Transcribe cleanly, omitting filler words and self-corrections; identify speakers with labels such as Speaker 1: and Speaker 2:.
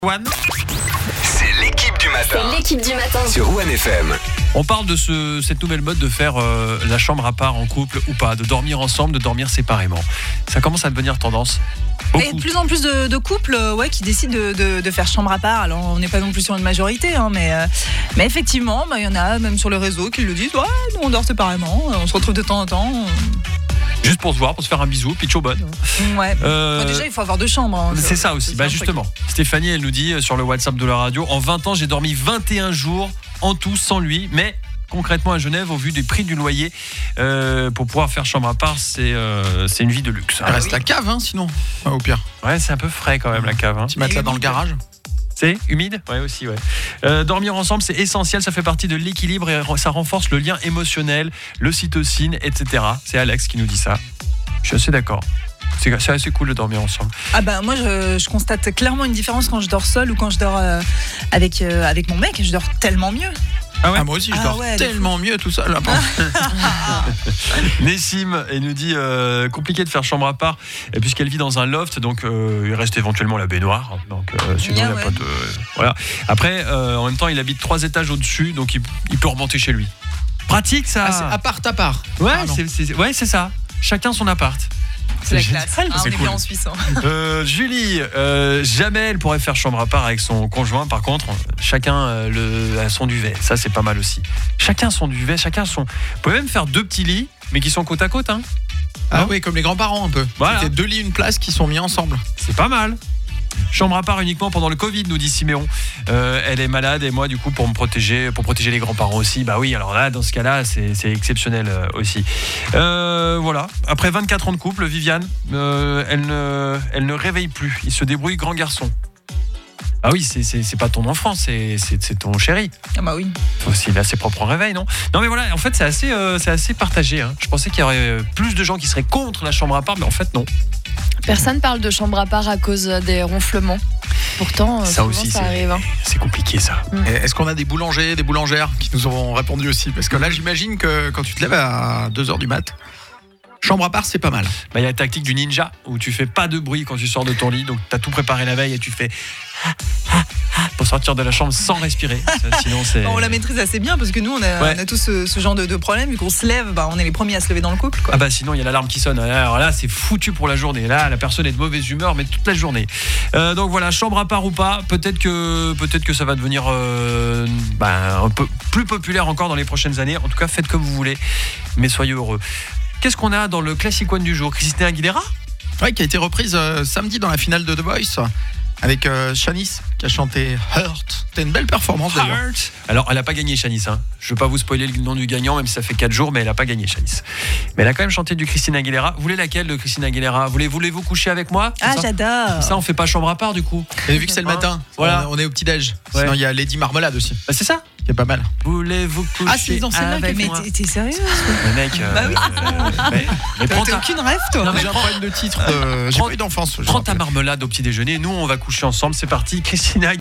Speaker 1: One.
Speaker 2: C'est l'équipe du matin. Sur One FM.
Speaker 1: On parle de cette nouvelle mode de faire la chambre à part en couple ou pas, de dormir ensemble, de dormir séparément. Ça commence à devenir tendance.
Speaker 3: Et de plus en plus de couples qui décident de faire chambre à part. Alors on n'est pas non plus sur une majorité, mais effectivement, il y en a même sur le réseau qui le disent. Ouais, nous on dort séparément, on se retrouve de temps en temps.
Speaker 1: Juste pour se voir, pour se faire un bisou, puis ciao bonne.
Speaker 3: Ouais. Déjà, il faut avoir deux chambres.
Speaker 1: C'est ça aussi. Justement, Stéphanie, elle nous dit sur le WhatsApp de la radio, en 20 ans, j'ai dormi 21 jours en tout sans lui, mais concrètement à Genève, au vu des prix du loyer, pour pouvoir faire chambre à part, c'est une vie de luxe.
Speaker 4: Il reste la cave, sinon, au pire.
Speaker 1: Ouais, c'est un peu frais quand même la cave.
Speaker 4: Tu mets ça dans le garage.
Speaker 1: C'est humide ? Ouais, aussi, ouais. Dormir ensemble, c'est essentiel, ça fait partie de l'équilibre et ça renforce le lien émotionnel, l'ocytocine, etc. C'est Alex qui nous dit ça. Je suis assez d'accord. C'est assez cool de dormir ensemble.
Speaker 3: Moi, je constate clairement une différence quand je dors seule ou quand je dors avec mon mec. Je dors tellement mieux.
Speaker 1: Ah ouais.
Speaker 4: Moi aussi, je dors tellement mieux tout seul.
Speaker 1: Nessim, elle nous dit compliqué de faire chambre à part puisqu'elle vit dans un loft, donc il reste éventuellement la baignoire. Donc sinon, il n'y a pas de. Voilà. Après, en même temps, il habite 3 étages au-dessus, donc il peut remonter chez lui. Pratique ça.
Speaker 4: C'est appart à part.
Speaker 1: Ouais, c'est ça. Chacun son appart.
Speaker 3: C'est la classe. On est
Speaker 1: cool.
Speaker 3: bien en Suisse.
Speaker 1: Julie, jamais elle pourrait faire chambre à part avec son conjoint. Par contre, chacun a son duvet. Ça, c'est pas mal aussi. Chacun son duvet, chacun son. Vous pouvez même faire 2 petits lits, mais qui sont côte à côte.
Speaker 4: Ah oui, comme les grands-parents un peu.
Speaker 1: Voilà.
Speaker 4: C'était 2 lits, une place qui sont mis ensemble.
Speaker 1: C'est pas mal. Chambre à part uniquement pendant le Covid, nous dit Siméon. Elle est malade et moi, du coup, pour protéger les grands-parents aussi. Bah oui, alors là, dans ce cas-là, c'est exceptionnel aussi. Voilà. Après 24 ans de couple, Viviane, elle ne réveille plus. Il se débrouille, grand garçon. Ah oui, c'est pas ton enfant, c'est ton chéri.
Speaker 3: Ah bah oui.
Speaker 1: Il a ses propres réveils, non ? Non mais voilà, en fait, c'est assez partagé. Je pensais qu'il y aurait plus de gens qui seraient contre la chambre à part, mais en fait, non.
Speaker 5: Personne parle de chambre à part à cause des ronflements. Pourtant,
Speaker 1: ça aussi,
Speaker 5: ça arrive.
Speaker 1: C'est compliqué, ça.
Speaker 4: Est-ce qu'on a des boulangers, des boulangères qui nous auront répondu aussi ? Parce que là, j'imagine que quand tu te lèves à 2h du mat', chambre à part, c'est pas mal.
Speaker 1: Il y a la tactique du ninja où tu fais pas de bruit quand tu sors de ton lit. Donc, tu as tout préparé la veille et tu fais pour sortir de la chambre sans respirer. Sinon, c'est...
Speaker 3: On la maîtrise assez bien parce que nous, on a tous ce genre de problème. Vu qu'on se lève, on est les premiers à se lever dans le couple.
Speaker 1: Sinon, il y a l'alarme qui sonne. Alors là, c'est foutu pour la journée. Là, la personne est de mauvaise humeur, mais toute la journée. Donc voilà, chambre à part ou pas, peut-être que ça va devenir un peu plus populaire encore dans les prochaines années. En tout cas, faites comme vous voulez, mais soyez heureux. Qu'est-ce qu'on a dans le Classic One du jour ? Christina Aguilera ?
Speaker 4: Oui, qui a été reprise samedi dans la finale de The Voice avec Shanice qui a chanté Hurt. C'était une belle performance d'ailleurs.
Speaker 1: Alors, elle n'a pas gagné, Shanice. Je ne veux pas vous spoiler le nom du gagnant, même si ça fait 4 jours, mais elle n'a pas gagné, Shanice. Mais elle a quand même chanté du Christina Aguilera. Vous voulez laquelle de Christina Aguilera ? Voulez-vous coucher avec moi ?
Speaker 3: J'adore.
Speaker 1: Comme ça, on ne fait pas chambre à part du coup.
Speaker 4: Et vu que c'est le matin,
Speaker 1: voilà.
Speaker 4: On est au petit-déj. Sinon, il y a Lady Marmelade aussi.
Speaker 1: C'est ça ?
Speaker 4: Qui est pas mal.
Speaker 1: Voulez-vous coucher
Speaker 4: c'est dans celle-là
Speaker 1: avec
Speaker 3: mais
Speaker 1: moi ?
Speaker 3: t'es sérieux ?
Speaker 1: Le mec. Mais prends
Speaker 3: T'as aucune rêve, toi ?
Speaker 1: Non, mais
Speaker 4: J'ai un problème de titre. J'ai pas eu d'enfance.
Speaker 1: Prends ta marmelade au petit déjeuner. Nous, on va coucher ensemble. C'est parti. Christina